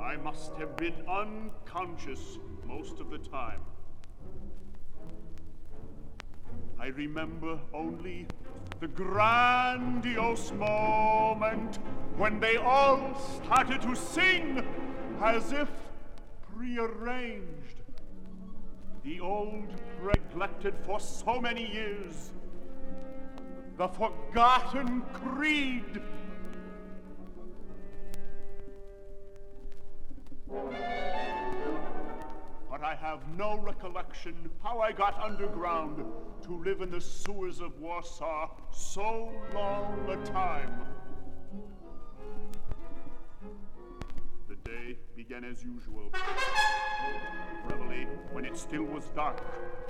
I must have been unconscious most of the time. I remember only the grandiose moment when they all started to sing as if prearranged. The old, neglected for so many years, the forgotten creed. But I have no recollection how I got underground to live in the sewers of Warsaw so long a time. The day began as usual, reveille when it still was dark.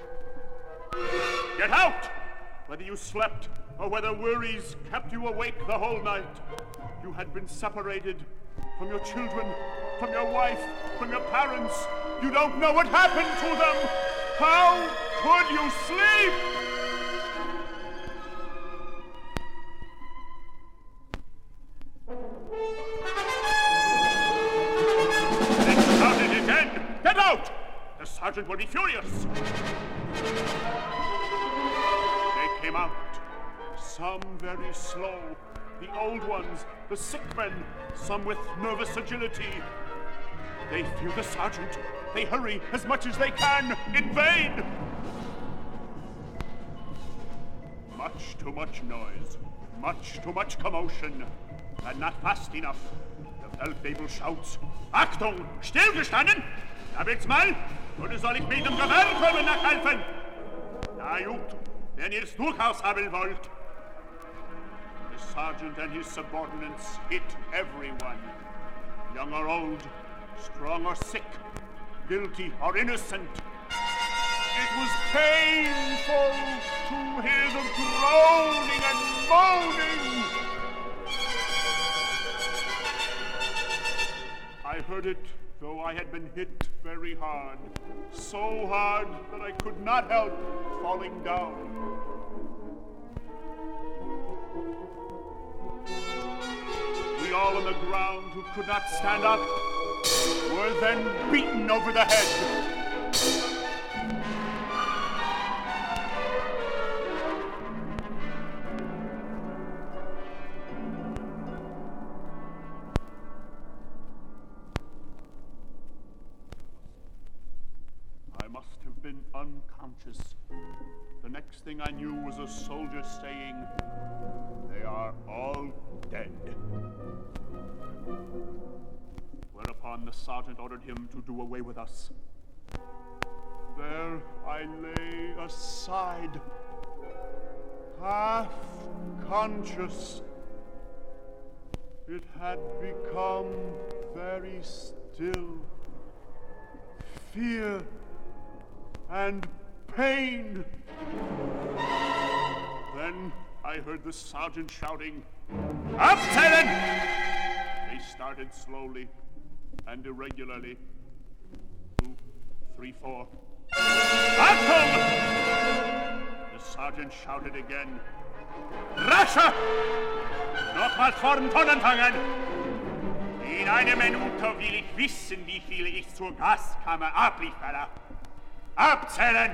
Get out! Whether you slept or whether worries kept you awake the whole night, you had been separated from your children, from your wife, from your parents. You don't know what happened to them. How could you sleep? Then shout it again. Get out! The sergeant will be furious. They came out, some very slow, the old ones, the sick men, some with nervous agility. They fear the sergeant. They hurry as much as they can, in vain. Much too much noise, much too much commotion, and not fast enough. The Feldwebel shouts, Achtung, stillgestanden! Da will's mal, oder soll ich mit dem Gewehr kommen nachhelfen? Na gut, wenn ihr's durchaus haben wollt. The sergeant and his subordinates hit everyone, young or old, strong or sick, guilty or innocent. It was painful to hear them groaning and moaning. I heard it, though I had been hit very hard, so hard that I could not help falling down. We all on the ground who could not stand up were then beaten over the head. I must have been unconscious. The next thing I knew was a soldier saying, "They are all dead." Whereupon the sergeant ordered him to do away with us. There I lay aside, half conscious. It had become very still. Fear and pain. Then I heard the sergeant shouting, "Abzählen!" They started slowly and irregularly. 2, 3, 4. Achtung! The sergeant shouted again. Rascher! Nochmals vorn Tonnen fangen! In einer Minute will ich wissen, wie viele ich zur Gaskammer abliefere. Abzählen!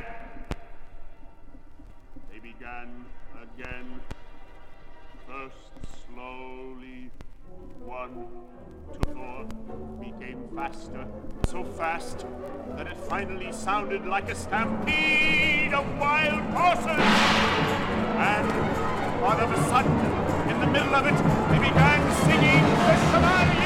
They began again. First slowly, 1 to 4, became faster, so fast that it finally sounded like a stampede of wild horses. And all of a sudden, in the middle of it, they began singing the Chevalier!